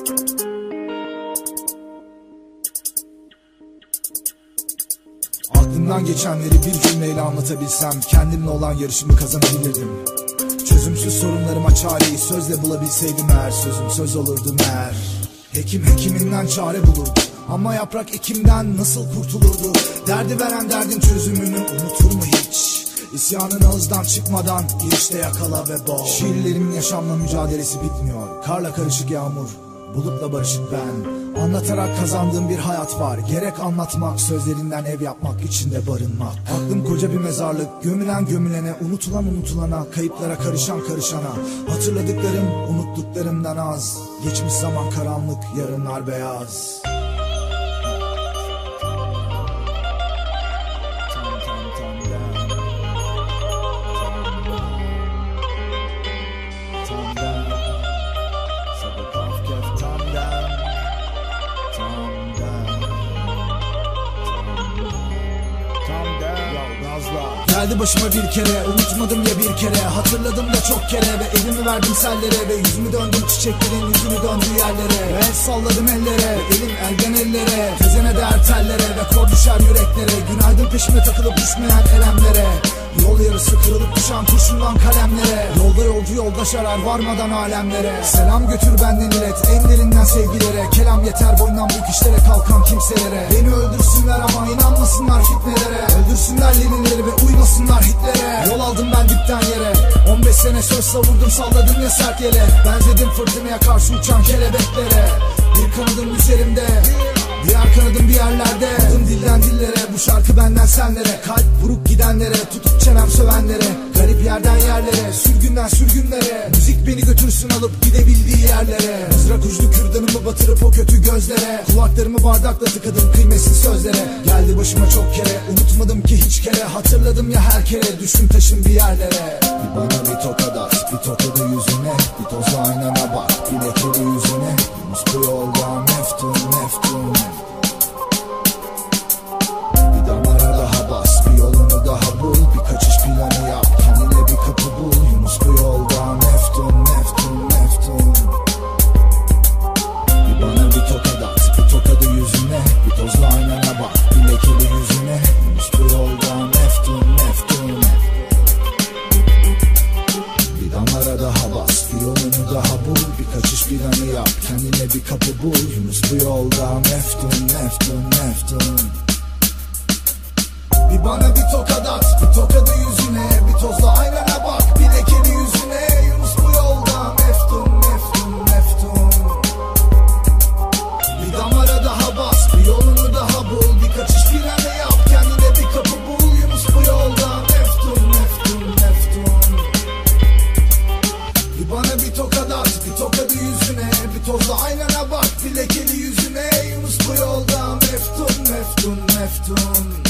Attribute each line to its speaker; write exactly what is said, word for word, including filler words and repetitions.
Speaker 1: Aklımdan geçenleri bir cümleyle anlatabilsem, kendimle olan yarışımı kazanabilirdim. Çözümsüz sorunlarıma çareyi sözle bulabilseydim eğer, sözüm söz olurdu meğer. Hekim hekiminden çare bulurdu ama yaprak ekimden nasıl kurtulurdu? Derdi veren derdin çözümünü unutur mu hiç? İsyanın ağızdan çıkmadan girişte yakala ve boğ. Şiirlerimin yaşamla mücadelesi bitmiyor. Karla karışık yağmur, bulutla barışık ben. Anlatarak kazandığım bir hayat var. Gerek anlatmak, sözlerinden ev yapmak, içinde barınmak. Aklım koca bir mezarlık, gömülen gömülene, unutulan unutulana, kayıplara karışan karışana. Hatırladıklarım unuttuklarımdan az. Geçmiş zaman karanlık, yarınlar beyaz. Geldi başıma bir kere, unutmadım ya bir kere. Hatırladım da çok kere ve elimi verdim sellere. Ve yüzümü döndüm çiçeklerin yüzünü döndüğü yerlere. Ve el salladım ellere, elim elden ellere. Tezene değer tellere ve kor düşer yüreklere. Günaydın peşime takılıp düşmeyen elemlere. Yol yarısı kırılıp düşen kurşundan kalemlere. Yolda yolcu yoldaş arar varmadan alemlere. Selam götür benden ilet en derinden sevgilere. Kelam yeter boyndan büyük işlere kalkan kimselere. Beni öldürsünler ama inanmasınlar fitnelere. Öldürsünler Leninleri ve uymasınlar Hitler'e. Yol aldım ben dipten yere. on beş sene söz savurdum salladım ya sert yele. Benzedim fırtınaya karşı uçan kelebeklere. Bir kanadım üzerimde, diğer kanadım bir yerlerde. Adım dilden dillere, bu şarkı benden senlere. Kalp vurup gidenlere, tutup çenem sövenlere. Garip yerden yerlere, sürgünden sürgünlere. Müzik beni götürsün alıp gidebildiği yerlere. Mızrak uçlu kürdanımı batırıp o kötü gözlere. Kulaklarımı bardakla tıkadım kıymetsiz sözlere. Geldi başıma çok kere, unutmadım ki hiç kere. Hatırladım ya her kere, düştüm taşım bir yerlere. Bir bana bir tokat at, bir tokadı yüzüne. Bir tozla aynana bak, bir lekeli yüzüne. Yunus bu yolda meftun meftun. Bir damara daha bas, bir yolunu daha bul. Bir kaçış planı yap, kendine bir kapı bul. Yunus bu yolda meftun meftun meftun. Bir bana bir tokat at, bir tokadı yüzüne. Bir tozla aynana bak, bir lekeli yüzüne. Yunus bu yolda meftun meftun. Bir damara daha bas, bir yolunu daha bul. Bir kaçış planı yap, kendine bir kapı bul. Yunus bu yolda meftun meftun meftun. Bir bana bir tokat at, bir tokadı yüzüne. Bir tozla aynana bak, bir lekeli yüzüne. Yunus bu yolda meftun meftun meftun. Bir damara daha bas, bir yolunu daha bul. Bir kaçış planı yap, kendine bir kapı bul. Yunus bu yolda meftun meftun meftun. Bir bana bir tokat at, bir tokadı yüzüne. Bir tozla aynana bak, bir lekeli yüzüne. Yunus bu yolda meftun meftun meftun.